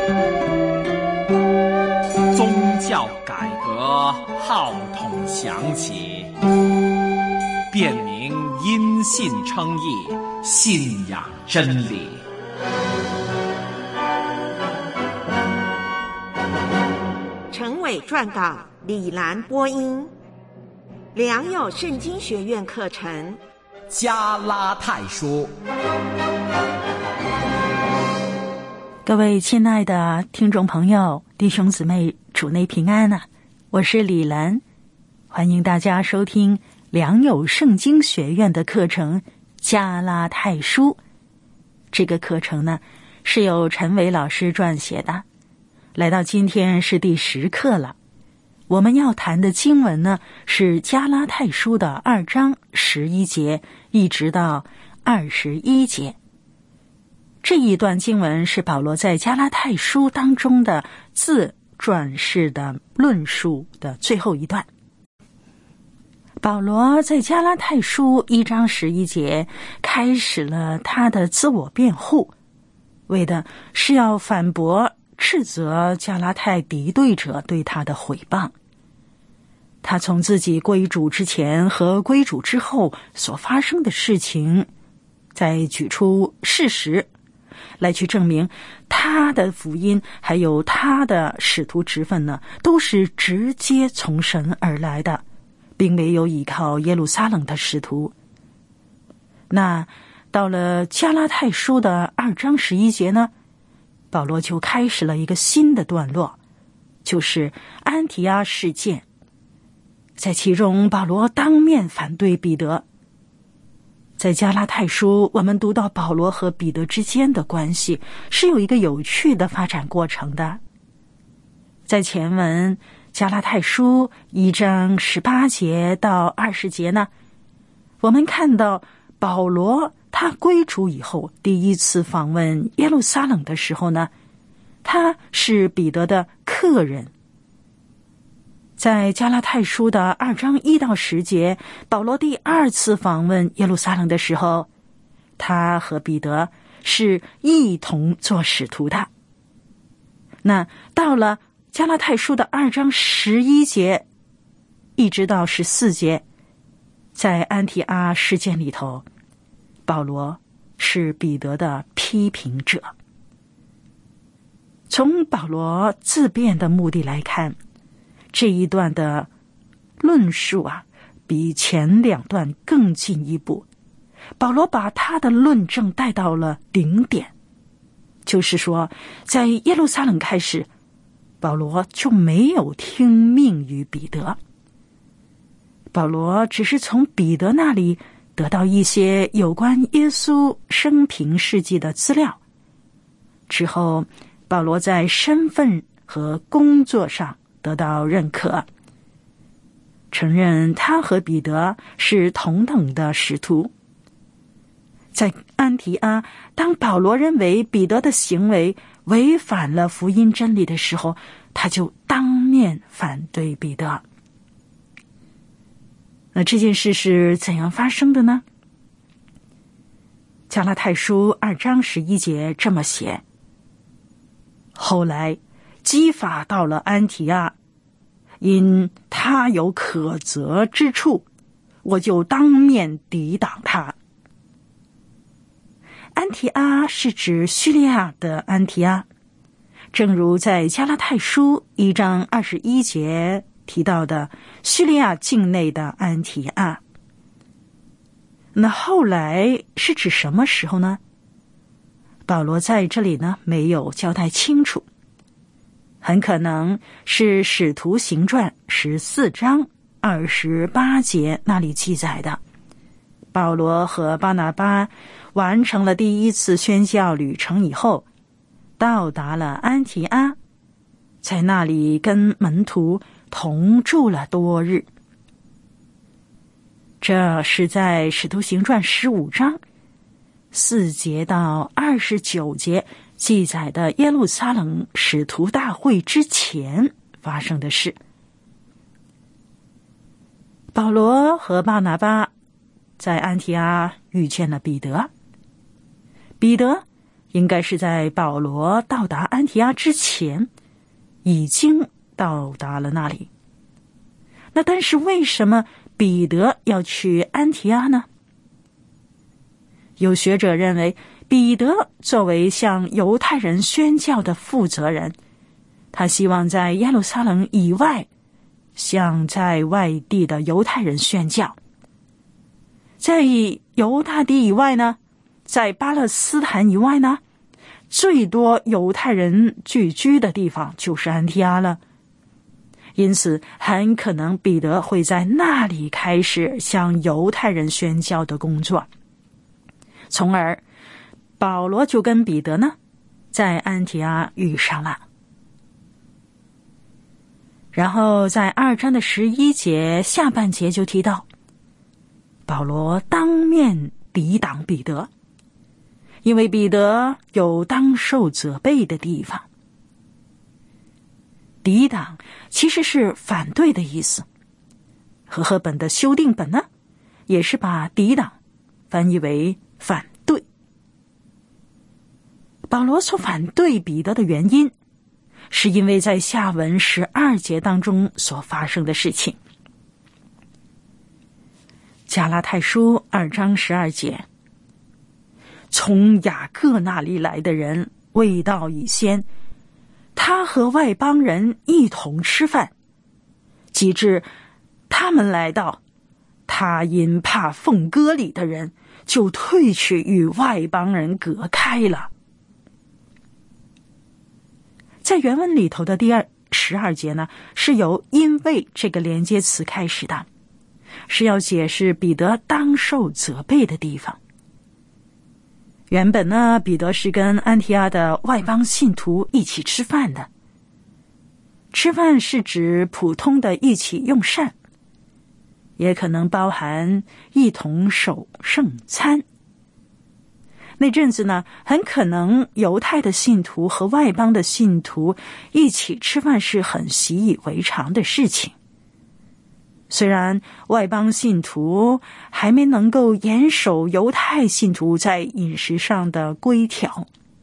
宗教改革号筒响起，便民因信称义，信仰真理。 陈伟撰稿，李兰播音。良友圣经学院课程加拉太书。 各位亲爱的听众朋友、弟兄姊妹，主内平安啊！我是李兰，欢迎大家收听良友圣经学院的课程加拉太书。这个课程呢，是由陈伟老师撰写的。来到今天是第10课了。我们要谈的经文呢，是加拉太书的2章11节一直到21节。这一段经文是保罗在加拉太书当中的自传式的论述的最后一段。保罗在加拉太书1章11节开始了他的自我辩护，为的是要反驳斥责加拉太敌对者对他的毁谤。他从自己归主之前和归主之后所发生的事情，再举出事实来去证明他的福音还有他的使徒职分呢，都是直接从神而来的，并没有依靠耶路撒冷的使徒。那到了加拉太书的2章11节呢，保罗就开始了一个新的段落，就是安提阿事件。在其中，保罗当面反对彼得。在加拉太书，我们读到保罗和彼得之间的关系是有一个有趣的发展过程的。在前文加拉太书1章18节到20节呢，我们看到保罗他归主以后第一次访问耶路撒冷的时候呢，他是彼得的客人。在加拉太书的2章1到10节，保罗第2次访问耶路撒冷的时候，他和彼得是一同做使徒的。那到了加拉太书的2章11节一直到14节，在安提阿事件里头，保罗是彼得的批评者。从保罗自辩的目的来看，这一段的论述啊，比前2段更进一步。保罗把他的论证带到了顶点，就是说，在耶路撒冷开始，保罗就没有听命于彼得。保罗只是从彼得那里得到一些有关耶稣生平事迹的资料，之后保罗在身份和工作上得到认可，承认他和彼得是同等的使徒。在安提阿，当保罗认为彼得的行为违反了福音真理的时候，他就当面反对彼得。那这件事是怎样发生的呢？加拉太书2章11节这么写：后来基法到了安提阿，因他有可责之处，我就当面抵挡他。安提阿是指叙利亚的安提阿，正如在加拉太书1章21节提到的叙利亚境内的安提阿。那后来是指什么时候呢？保罗在这里呢没有交代清楚，很可能是使徒行传14章28节那里记载的。保罗和巴拿巴完成了第一次宣教旅程以后，到达了安提阿，在那里跟门徒同住了多日。这是在使徒行传15章4节到29节记载的耶路撒冷使徒大会之前发生的事。保罗和巴拿巴在安提阿遇见了彼得，彼得应该是在保罗到达安提阿之前已经到达了那里。那但是为什么彼得要去安提阿呢？有学者认为，彼得作为向犹太人宣教的负责人，他希望在耶路撒冷以外向在外地的犹太人宣教。在犹大地以外呢，在巴勒斯坦以外呢，最多犹太人聚居的地方就是安提阿了。因此很可能彼得会在那里开始向犹太人宣教的工作，从而保罗就跟彼得呢在安提阿遇上了。然后在2章的11节下半节就提到，保罗当面抵挡彼得，因为彼得有当受责备的地方。抵挡其实是反对的意思，和合本的修订本呢也是把抵挡翻译为反对。保罗所反对彼得的原因，是因为在下文12节当中所发生的事情。加拉太书2章12节，从雅各那里来的人未到以先，他和外邦人一同吃饭，及至他们来到，他因怕奉割礼的人，就退去与外邦人隔开了。在原文里头的第12节呢，是由因为这个连接词开始的，是要解释彼得当受责备的地方。原本呢，彼得是跟安提阿的外邦信徒一起吃饭的。吃饭是指普通的一起用膳，也可能包含一同守圣餐。那阵子呢，很可能犹太的信徒和外邦的信徒一起吃饭是很习以为常的事情。虽然外邦信徒还没能够严守犹太信徒在饮食上的规条，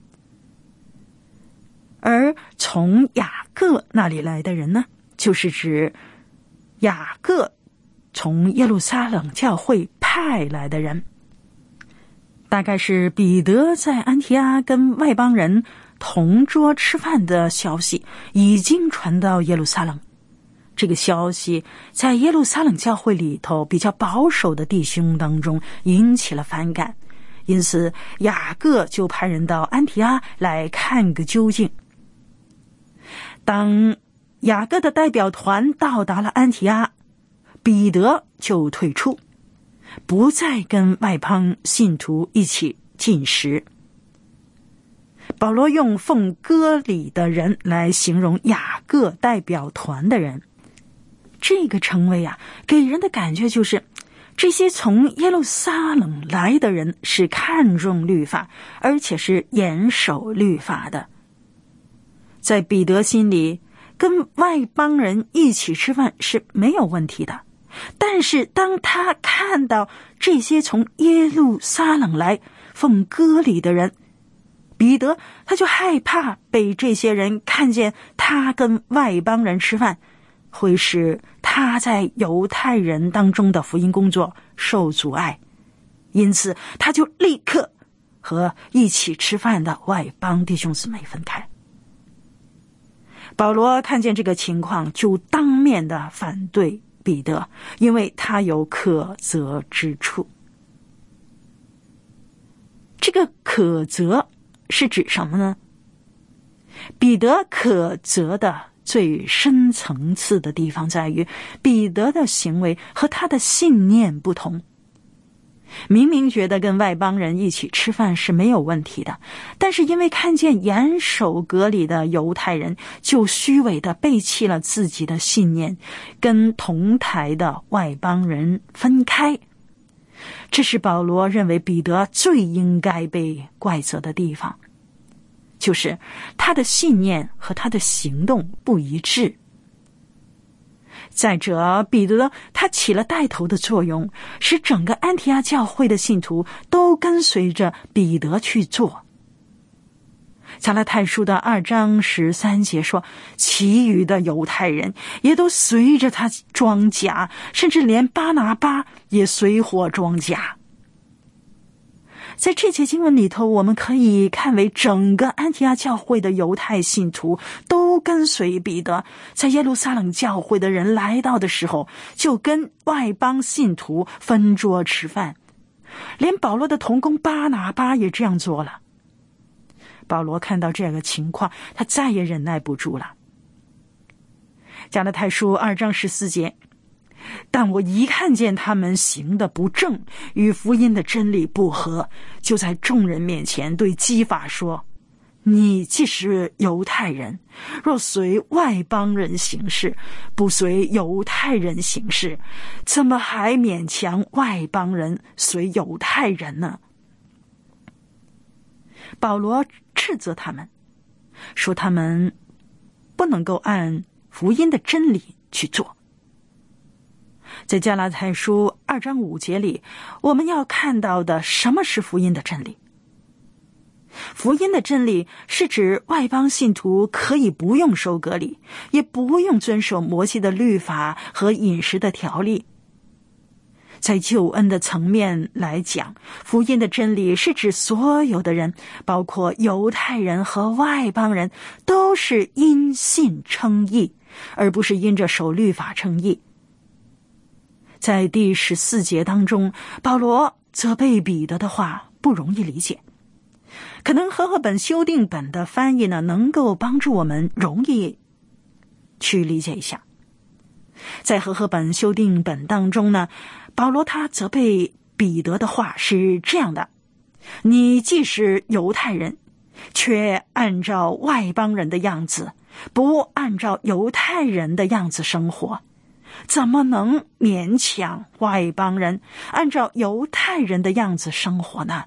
而从雅各那里来的人呢，就是指雅各从耶路撒冷教会派来的人。大概是彼得在安提阿跟外邦人同桌吃饭的消息已经传到耶路撒冷。这个消息在耶路撒冷教会里头比较保守的弟兄当中引起了反感，因此雅各就派人到安提阿来看个究竟。当雅各的代表团到达了安提阿，彼得就退出，不再跟外邦信徒一起进食。保罗用奉割礼的人来形容雅各代表团的人，这个称谓啊，给人的感觉就是这些从耶路撒冷来的人是看重律法，而且是严守律法的。在彼得心里，跟外邦人一起吃饭是没有问题的，但是当他看到这些从耶路撒冷来奉割礼的人，彼得他就害怕被这些人看见他跟外邦人吃饭，会使他在犹太人当中的福音工作受阻碍，因此他就立刻和一起吃饭的外邦弟兄姊妹分开。保罗看见这个情况，就当面的反对彼得，因为他有可责之处。这个可责是指什么呢？彼得可责的最深层次的地方在于，彼得的行为和他的信念不同。明明觉得跟外邦人一起吃饭是没有问题的，但是因为看见严守割礼的犹太人，就虚伪地背弃了自己的信念，跟同台的外邦人分开。这是保罗认为彼得最应该被怪责的地方，就是他的信念和他的行动不一致。再者，彼得他起了带头的作用，使整个安提阿教会的信徒都跟随着彼得去做。 加拉太书的2章13节说，其余的犹太人也都随着他装甲，甚至连巴拿巴也随火装甲。在这节经文里头，我们可以看为整个安提阿教会的犹太信徒都跟随彼得，在耶路撒冷教会的人来到的时候，就跟外邦信徒分桌吃饭，连保罗的同工巴拿巴也这样做了。保罗看到这个情况，他再也忍耐不住了。加拉太书2章14节，但我一看见他们行的不正，与福音的真理不合，就在众人面前对基法说，你既是犹太人，若随外邦人行事，不随犹太人行事，怎么还勉强外邦人随犹太人呢？保罗斥责他们，说他们不能够按福音的真理去做。在加拉太书2章5节里，我们要看到的什么是福音的真理？福音的真理是指外邦信徒可以不用受割礼，也不用遵守摩西的律法和饮食的条例。在救恩的层面来讲，福音的真理是指所有的人，包括犹太人和外邦人，都是因信称义，而不是因着守律法称义。在第14节当中，保罗责备彼得的话不容易理解，可能和合本修订本的翻译呢，能够帮助我们容易去理解一下。在和合本修订本当中呢，保罗他责备彼得的话是这样的，你既是犹太人，却按照外邦人的样子，不按照犹太人的样子生活，怎么能勉强外邦人按照犹太人的样子生活呢？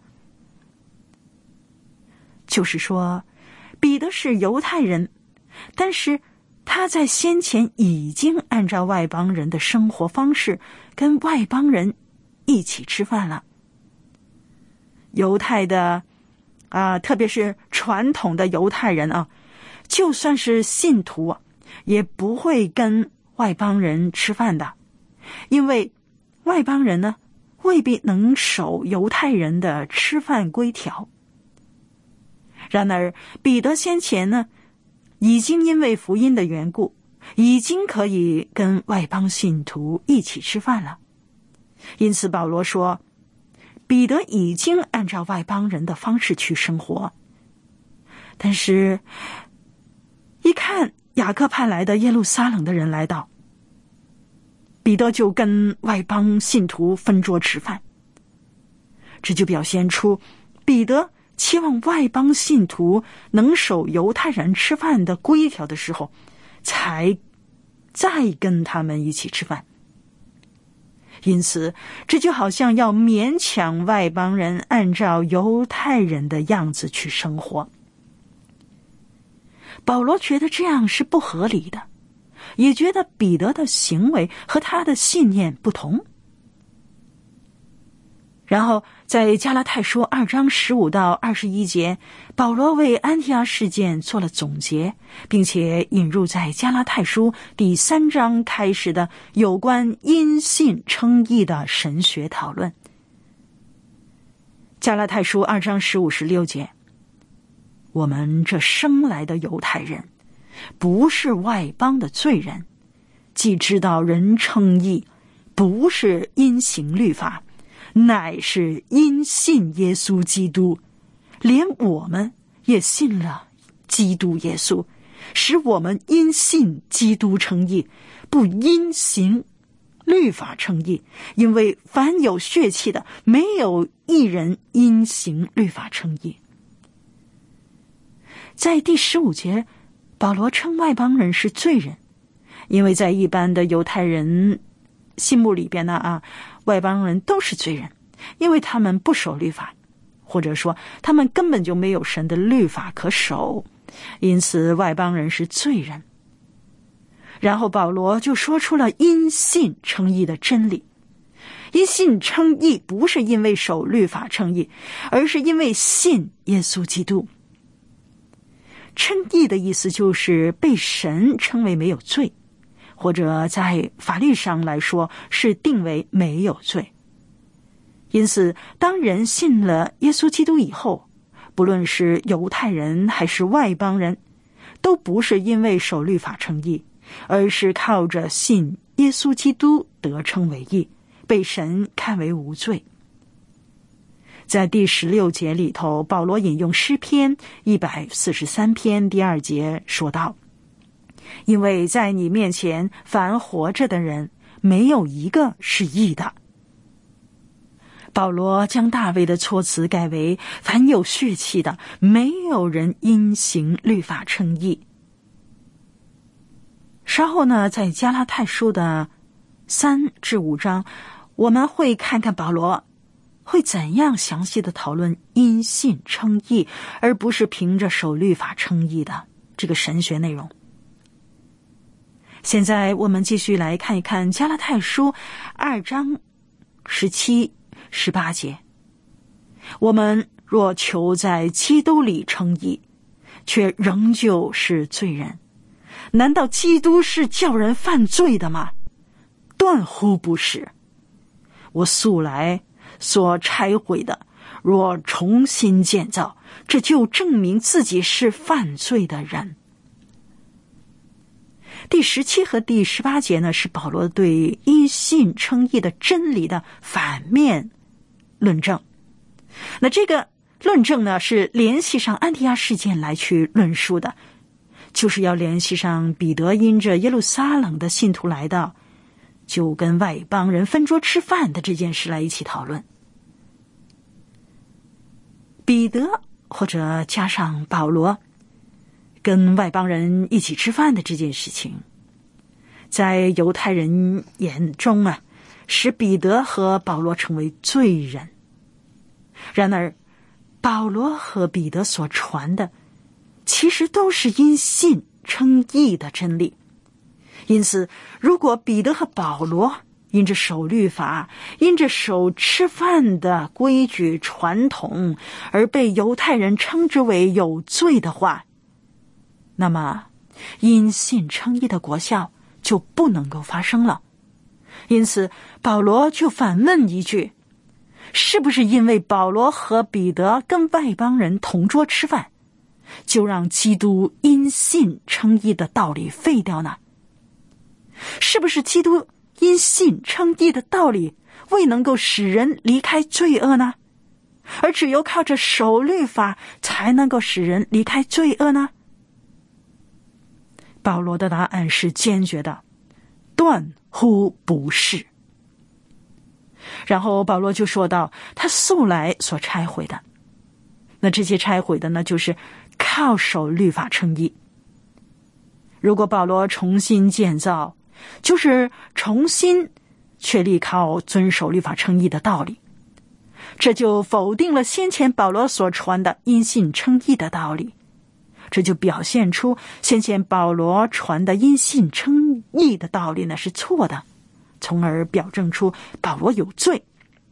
就是说，彼得是犹太人，但是他在先前已经按照外邦人的生活方式跟外邦人一起吃饭了。犹太的特别是传统的犹太人就算是信徒也不会跟外邦人吃饭的，因为外邦人呢未必能守犹太人的吃饭规条。然而彼得先前呢已经因为福音的缘故，已经可以跟外邦信徒一起吃饭了。因此保罗说，彼得已经按照外邦人的方式去生活。但是一看雅各派来的耶路撒冷的人来到，彼得就跟外邦信徒分桌吃饭。这就表现出彼得期望外邦信徒能守犹太人吃饭的规条的时候，才再跟他们一起吃饭。因此这就好像要勉强外邦人按照犹太人的样子去生活。保罗觉得这样是不合理的，也觉得彼得的行为和他的信念不同。然后在加拉太书2章15到21节，保罗为安提阿事件做了总结，并且引入在加拉太书第3章开始的有关因信称义的神学讨论。加拉太书2章15、16节，我们这生来的犹太人，不是外邦的罪人，既知道人称义，不是因行律法，乃是因信耶稣基督，连我们也信了基督耶稣，使我们因信基督称义，不因行律法称义，因为凡有血气的，没有一人因行律法称义。在第15节，保罗称外邦人是罪人，因为在一般的犹太人心目里边呢外邦人都是罪人，因为他们不守律法，或者说他们根本就没有神的律法可守，因此外邦人是罪人。然后保罗就说出了因信称义的真理。因信称义不是因为守律法称义，而是因为信耶稣基督。 称义的意思就是被神称为没有罪，或者在法律上来说是定为没有罪。因此当人信了耶稣基督以后，不论是犹太人还是外邦人，都不是因为守律法称义，而是靠着信耶稣基督得称为义，被神看为无罪。在第16节里头，保罗引用诗篇143篇第2节说道，因为在你面前凡活着的人没有一个是义的。保罗将大卫的措辞改为凡有血气的，没有人因行律法称义。稍后呢，在加拉太书的3至5章，我们会看看保罗会怎样详细的讨论因信称义，而不是凭着守律法称义的这个神学内容。现在我们继续来看一看加拉太书2章17、18节。我们若求在基督里称义，却仍旧是罪人，难道基督是叫人犯罪的吗？断乎不是。我素来所拆毁的，若重新建造，这就证明自己是犯罪的人。第17和第18节呢，是保罗对因信称义的真理的反面论证。那这个论证呢，是联系上安提阿事件来去论述的，就是要联系上彼得因着耶路撒冷的信徒来到，就跟外邦人分桌吃饭的这件事来一起讨论。彼得或者加上保罗跟外邦人一起吃饭的这件事情，在犹太人眼中啊，使彼得和保罗成为罪人。然而保罗和彼得所传的其实都是因信称义的真理。因此如果彼得和保罗因着守律法，因着守吃饭的规矩传统而被犹太人称之为有罪的话，那么因信称义的果效就不能够发生了。因此保罗就反问一句，是不是因为保罗和彼得跟外邦人同桌吃饭，就让基督因信称义的道理废掉呢？是不是基督因信称义的道理未能够使人离开罪恶呢？而只有靠着守律法才能够使人离开罪恶呢？保罗的答案是坚决的，断乎不是。然后保罗就说到他素来所拆毁的，那这些拆毁的呢，就是靠守律法称义。如果保罗重新建造，就是重新确立靠遵守律法称义的道理，这就否定了先前保罗所传的因信称义的道理，这就表现出先前保罗传的因信称义的道理呢是错的，从而表证出保罗有罪。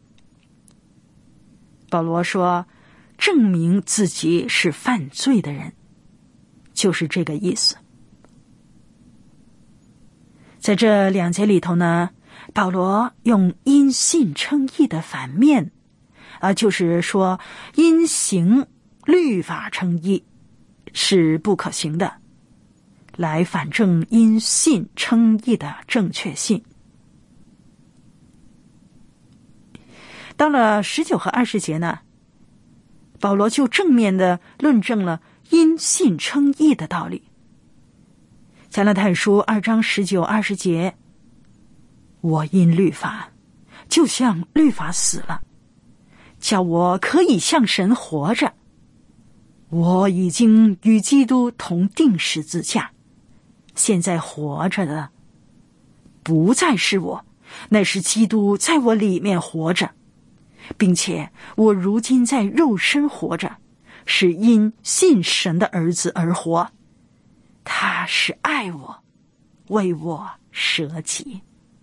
保罗说证明自己是犯罪的人，就是这个意思。在这2节里头呢，保罗用因信称义的反面，就是说因行律法称义是不可行的，来反证因信称义的正确性。到了19和20节呢，保罗就正面的论证了因信称义的道理。加拉太书2章19、20节，我因律法就像律法死了，叫我可以向神活着。我已经与基督同定十字架，现在活着的不再是我，乃是基督在我里面活着，并且我如今在肉身活着，是因信神的儿子而活。他是爱我，为我舍己。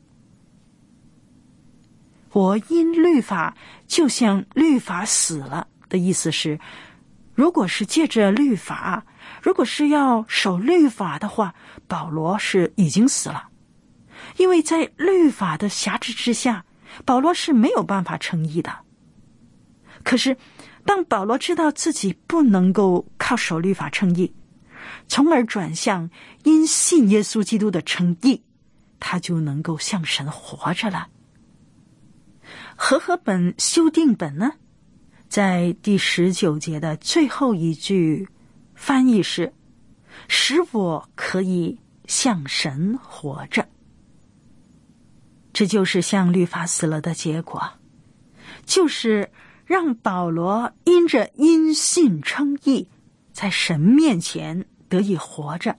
我因律法就像律法死了的意思是，如果是借着律法， 如果是要守律法的话，保罗是已经死了，因为在律法的辖制之下，保罗是没有办法称义的。可是当保罗知道自己不能够靠守律法称义，从而转向因信耶稣基督的称义，他就能够向神活着了。和合本修订本呢，在第19节的最后一句翻译是使我可以向神活着。这就是向律法死了的结果，就是让保罗因着因信称义，在神面前得以活着。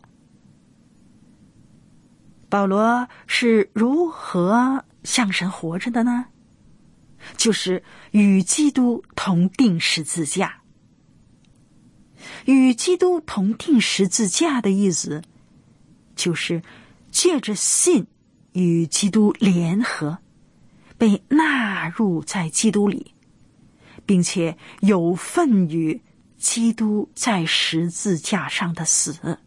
保罗是如何向神活着的呢？就是与基督同定十字架。与基督同定十字架的意思，就是借着信与基督联合，被纳入在基督里，并且有份于基督在十字架上的死。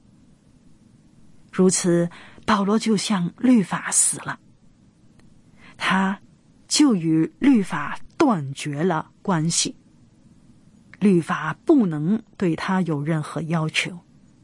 如此，保罗就像律法死了，他就与律法断绝了关系，律法不能对他有任何要求。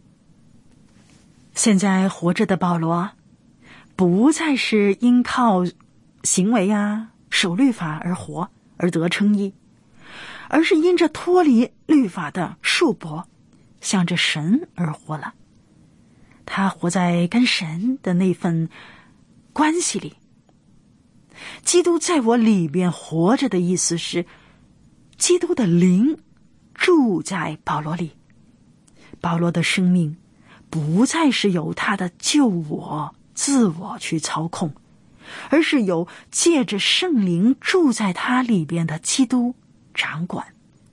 现在活着的保罗不再是因靠行为守律法而活而得称义，而是因着脱离律法的束缚，向着神而活了。他活在跟神的那份关系里。基督在我里边活着的意思是，基督的灵住在保罗里，保罗的生命不再是由他的旧我自我去操控，而是由借着圣灵住在他里边的基督掌管。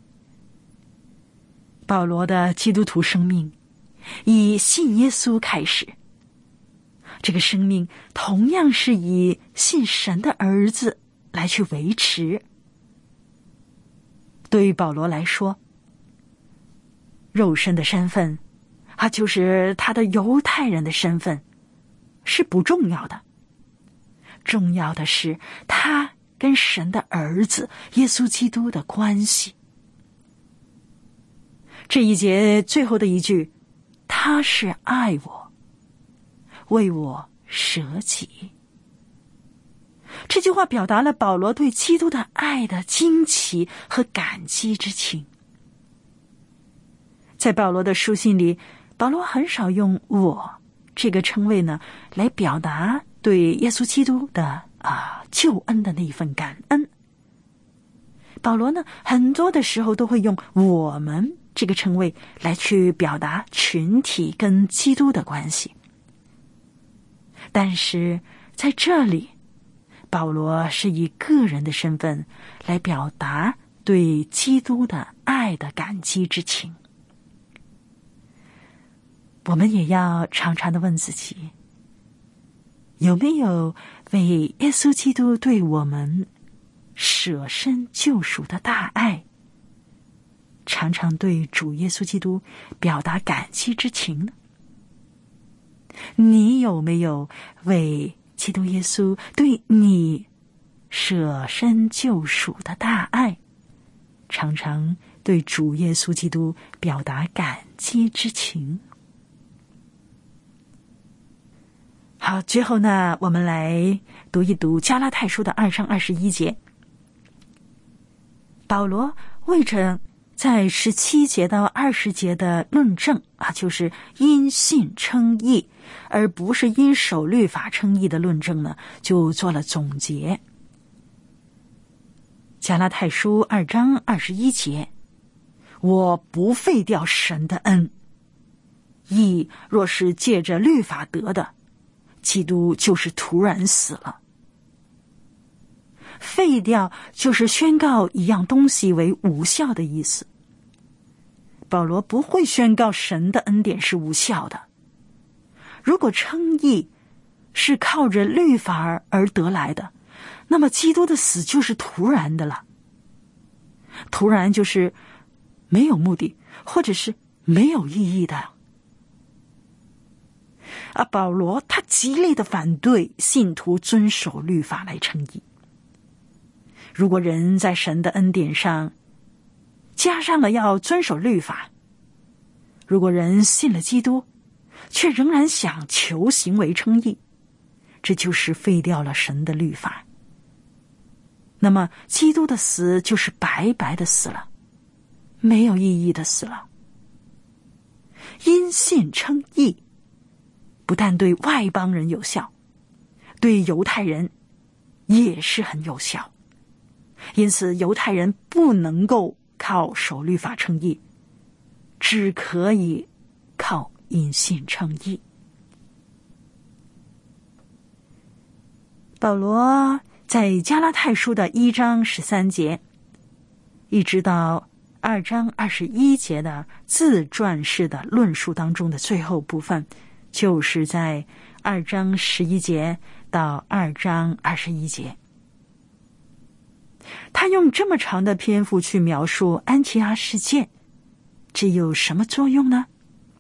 保罗的基督徒生命以信耶稣开始，这个生命同样是以信神的儿子来去维持。对于保罗来说，肉身的身份就是他的犹太人的身份是不重要的，重要的是他跟神的儿子耶稣基督的关系。这一节最后的一句，他是爱我，为我舍己。这句话表达了保罗对基督的爱的惊奇和感激之情。在保罗的书信里，保罗很少用我这个称谓呢，来表达对耶稣基督的救恩的那一份感恩。保罗呢，很多的时候都会用我们这个称谓来去表达群体跟基督的关系。但是在这里，保罗是以个人的身份来表达对基督的爱的感激之情。我们也要常常的问自己，有没有为耶稣基督对我们舍身救赎的大爱，常常对主耶稣基督表达感激之情呢？你有没有为基督耶稣对你舍身救赎的大爱，常常对主耶稣基督表达感激之情？好，最后呢，我们来读一读加拉太书的2章21节。保罗为着在17节到20节的论证就是因信称义，而不是因守律法称义的论证呢，就做了总结。加拉太书2章21节，我不废掉神的恩，义若是借着律法得的，基督就是突然死了。废掉就是宣告一样东西为无效的意思。保罗不会宣告神的恩典是无效的。如果称义是靠着律法而得来的，那么基督的死就是突然的了。突然就是没有目的，或者是没有意义的。保罗他极力的反对信徒遵守律法来称义。如果人在神的恩典上加上了要遵守律法，如果人信了基督，却仍然想求行为称义，这就是废掉了神的律法。那么基督的死就是白白的死了，没有意义的死了。因信称义不但对外邦人有效，对犹太人也是很有效。因此犹太人不能够靠守律法称义，只可以靠因信称义。保罗在加拉太书的1章13节一直到2章21节的自传式的论述当中的最后部分，就是在2章11节到2章21节。他用这么长的篇幅去描述安提阿事件，这有什么作用呢？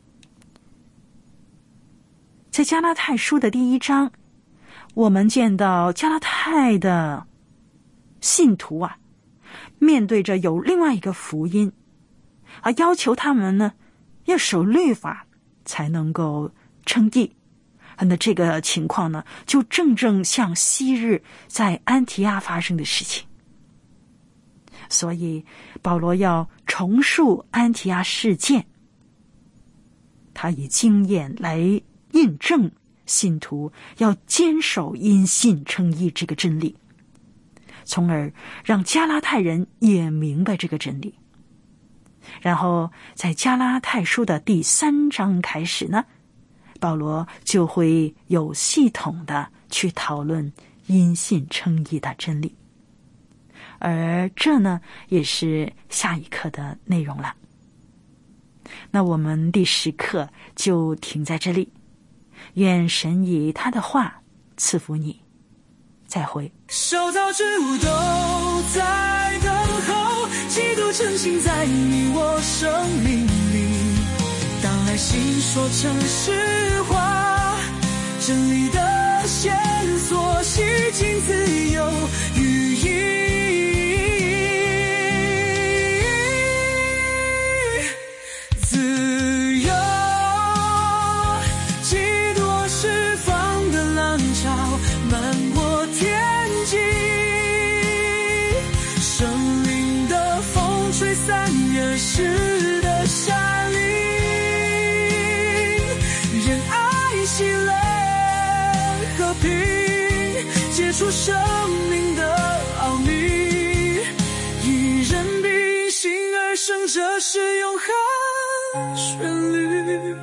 在加拉太书的第1章，我们见到加拉太的信徒面对着有另外一个福音，要求他们呢要守律法才能够称义。那这个情况呢，就正正像昔日在安提阿发生的事情。所以保罗要重述安提阿事件，他以经验来印证信徒要坚守因信称义这个真理，从而让加拉太人也明白这个真理。然后在加拉太书的第3章开始呢，保罗就会有系统的去讨论因信称义的真理。而这呢，也是下一课的内容了。那我们第10课就停在这里，愿神以他的话赐福你，再会。 受造之物都在等候，基督成形在你我生命里，当爱心说成实话，真理的线索洗净自由寓意。是的山林，仁爱喜乐和平，结出生命的奥秘，以人比心而生，这是永恒旋律。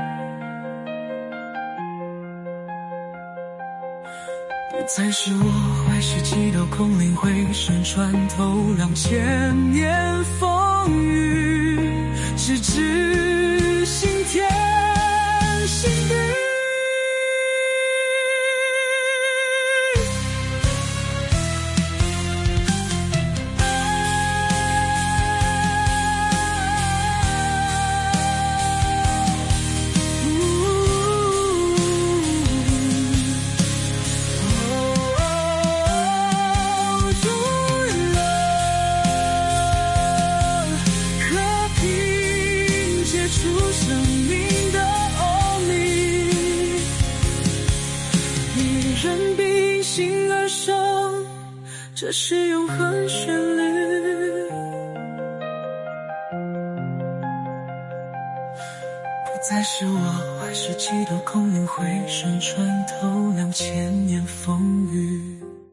不再是我怀石祈祷空灵回声穿透2000年风雨，直至新天新地。这是永恒旋律，不再是我怀石祈祷空灵回声穿透2000年风雨。